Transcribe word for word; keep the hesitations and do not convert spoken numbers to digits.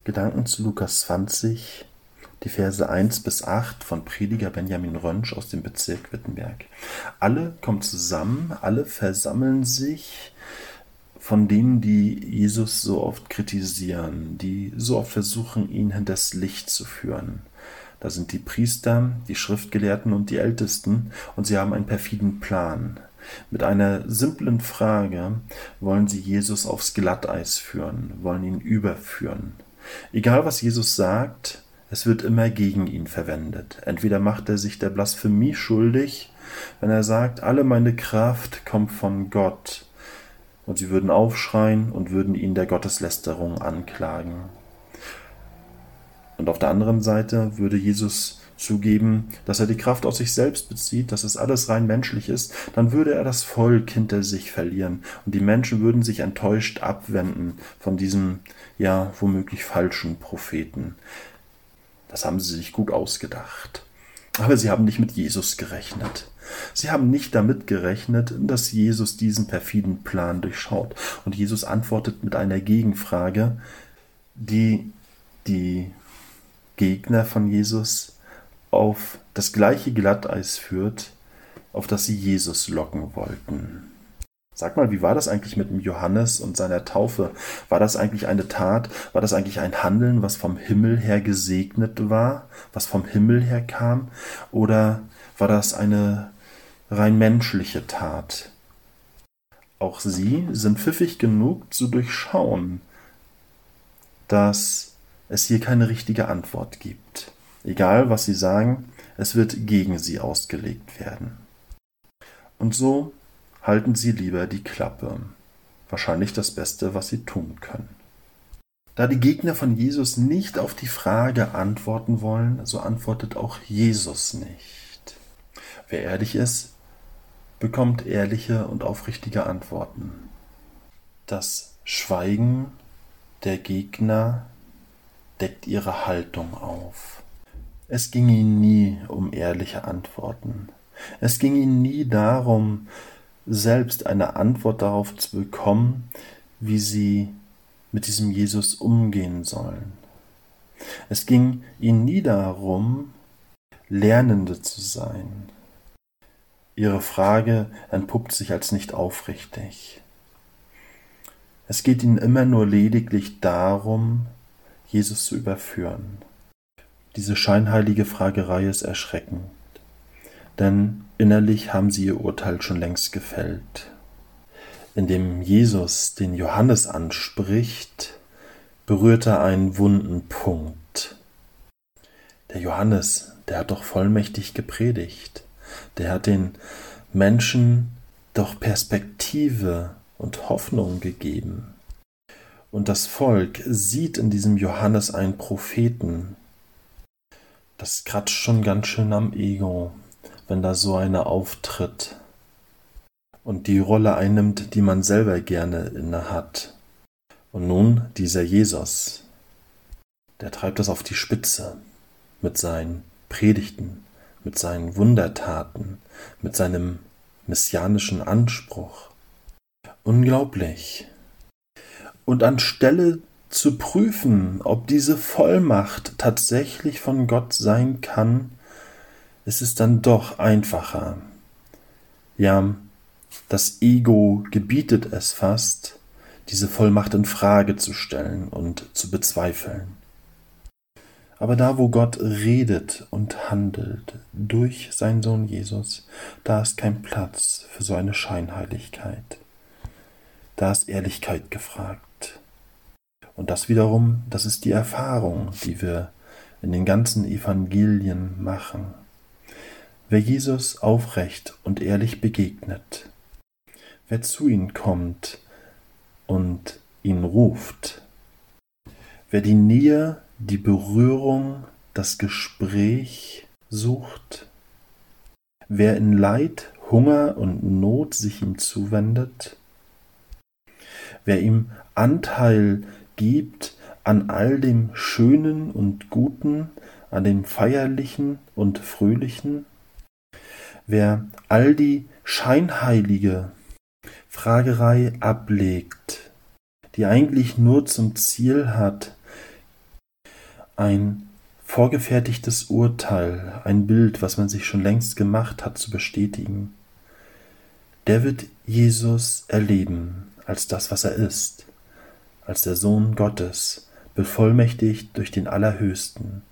Gedanken zu Lukas zwanzig, die Verse eins bis acht von Prediger Benjamin Rönsch aus dem Bezirk Wittenberg. Alle kommen zusammen, alle versammeln sich von denen, die Jesus so oft kritisieren, die so oft versuchen, ihn hinters Licht zu führen. Da sind die Priester, die Schriftgelehrten und die Ältesten, und sie haben einen perfiden Plan. Mit einer simplen Frage wollen sie Jesus aufs Glatteis führen, wollen ihn überführen. Egal, was Jesus sagt, es wird immer gegen ihn verwendet. Entweder macht er sich der Blasphemie schuldig, wenn er sagt, alle meine Kraft kommt von Gott, und sie würden aufschreien und würden ihn der Gotteslästerung anklagen. Und auf der anderen Seite würde Jesus zugeben, dass er die Kraft aus sich selbst bezieht, dass es alles rein menschlich ist, dann würde er das Volk hinter sich verlieren und die Menschen würden sich enttäuscht abwenden von diesem, ja, womöglich falschen Propheten. Das haben sie sich gut ausgedacht. Aber sie haben nicht mit Jesus gerechnet. Sie haben nicht damit gerechnet, dass Jesus diesen perfiden Plan durchschaut. Und Jesus antwortet mit einer Gegenfrage, die die Gegner von Jesus auf das gleiche Glatteis führt, auf das sie Jesus locken wollten. Sag mal, wie war das eigentlich mit dem Johannes und seiner Taufe? War das eigentlich eine Tat? War das eigentlich ein Handeln, was vom Himmel her gesegnet war? Was vom Himmel her kam? Oder war das eine rein menschliche Tat? Auch sie sind pfiffig genug zu durchschauen, dass es hier keine richtige Antwort gibt. Egal, was sie sagen, es wird gegen sie ausgelegt werden. Und so halten sie lieber die Klappe. Wahrscheinlich das Beste, was sie tun können. Da die Gegner von Jesus nicht auf die Frage antworten wollen, so antwortet auch Jesus nicht. Wer ehrlich ist, bekommt ehrliche und aufrichtige Antworten. Das Schweigen der Gegner deckt ihre Haltung auf. Es ging ihnen nie um ehrliche Antworten. Es ging ihnen nie darum, selbst eine Antwort darauf zu bekommen, wie sie mit diesem Jesus umgehen sollen. Es ging ihnen nie darum, Lernende zu sein. Ihre Frage entpuppt sich als nicht aufrichtig. Es geht ihnen immer nur lediglich darum, Jesus zu überführen. Diese scheinheilige Fragerei ist erschreckend, denn innerlich haben sie ihr Urteil schon längst gefällt. Indem Jesus den Johannes anspricht, berührt er einen wunden Punkt. Der Johannes, der hat doch vollmächtig gepredigt. Der hat den Menschen doch Perspektive und Hoffnung gegeben. Und das Volk sieht in diesem Johannes einen Propheten. Das kratzt schon ganz schön am Ego, wenn da so einer auftritt und die Rolle einnimmt, die man selber gerne inne hat. Und nun dieser Jesus, der treibt das auf die Spitze mit seinen Predigten, mit seinen Wundertaten, mit seinem messianischen Anspruch. Unglaublich. Und anstelle zu prüfen, ob diese Vollmacht tatsächlich von Gott sein kann, ist es dann doch einfacher. Ja, das Ego gebietet es fast, diese Vollmacht in Frage zu stellen und zu bezweifeln. Aber da, wo Gott redet und handelt durch seinen Sohn Jesus, da ist kein Platz für so eine Scheinheiligkeit. Da ist Ehrlichkeit gefragt. Und das wiederum, das ist die Erfahrung, die wir in den ganzen Evangelien machen. Wer Jesus aufrecht und ehrlich begegnet, wer zu ihm kommt und ihn ruft, wer die Nähe, die Berührung, das Gespräch sucht, wer in Leid, Hunger und Not sich ihm zuwendet, wer ihm Anteil gibt an all dem Schönen und Guten, an dem Feierlichen und Fröhlichen, wer all die scheinheilige Fragerei ablegt, die eigentlich nur zum Ziel hat, ein vorgefertigtes Urteil, ein Bild, was man sich schon längst gemacht hat, zu bestätigen, der wird Jesus erleben als das, was er ist, als der Sohn Gottes, bevollmächtigt durch den Allerhöchsten,